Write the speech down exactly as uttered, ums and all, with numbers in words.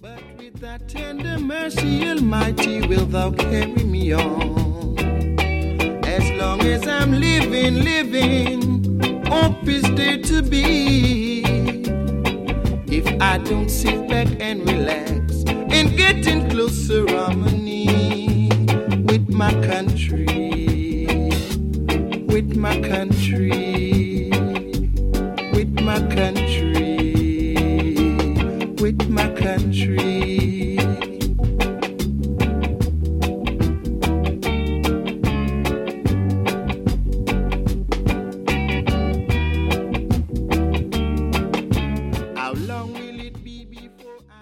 But with that tender mercy, Almighty, will thou carry me on. As long as I'm living, living, hope is there to be. If I don't sit back and relax and get in closer harmony with my country, with my country.